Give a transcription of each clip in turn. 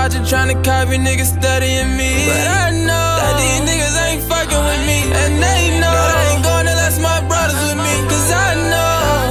watching, tryna copy niggas studying me. But I know that these niggas ain't fucking with me, and they know that I ain't going unless my brothers with me. Cause I know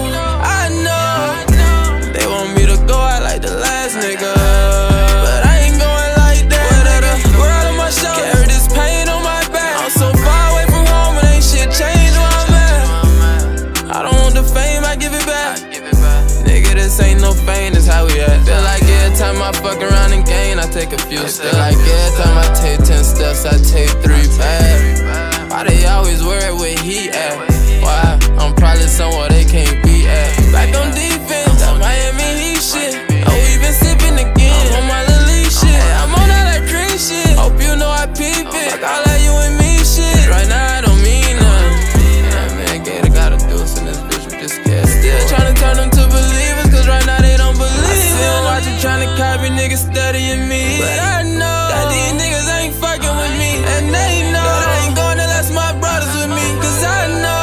they want me to go out like the last nigga, but I ain't going like that. Whatever, world on my shoulders, carry this pain on my back. I'm so far away from home and ain't shit changed where I'm at. I don't want the fame, I give it back. Nigga, this ain't no fame, this how we at. Feel like every time I fuck around and gain, I take a few steps. Feel like every time I take 10 steps, I take 3 back. Why they always worry where he at? Why? I'm probably somewhere they can't be at. Back on defense, that Miami Heat shit. Oh, we been sipping again. I'm on my little league shit. Hey, I'm on all that green shit. Hope you know I peep it. Fuck all that you and me shit. Right now I don't mean nothing. Yeah, man, Gator got a deuce in this bitch, we just scared. Still tryna turn them to believers, cause right now they don't believe. I see them watching, tryna copy niggas studying me. But I know that these niggas ain't fucking with me, and they know that I ain't going unless my brothers with me. Cause I know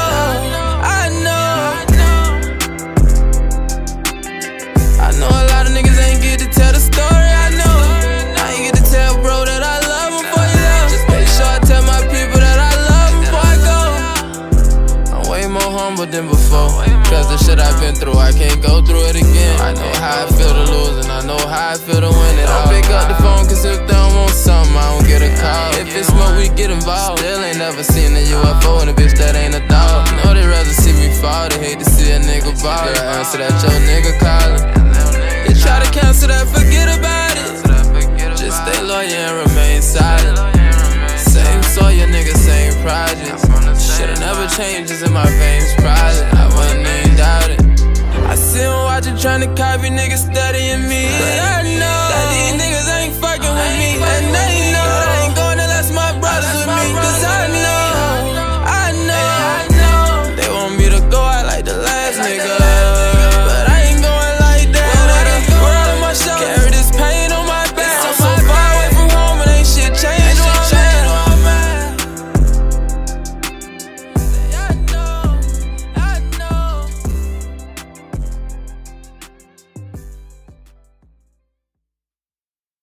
a lot of niggas ain't get to tell the story. I know I ain't get to tell bro that I love him before he left. Just make sure I tell my people that I love him before I go. I'm way more humble than before, cause the shit I've been through, I can't go through it again. I know how I feel to lose, and I know how I feel to win it. I'll pick up the phone, cause if they don't want something, I don't get a call. If it's smoke, we get involved. Still ain't never seen a UFO, and a bitch that ain't a dog. Know they rather see me fall, they hate to see a nigga ball. Girl, answer that your nigga calling. They try to cancel that, forget about it. Just stay loyal and remain silent. Same Sawyer, nigga, same projects. Shit'll never changes in my veins, private. I wouldn't even doubt it. I see them watching, tryna copy niggas studying me. But I know that these niggas ain't fucking with me, and they know that I ain't going unless my brothers with me. Cause I know they want me to go out like the last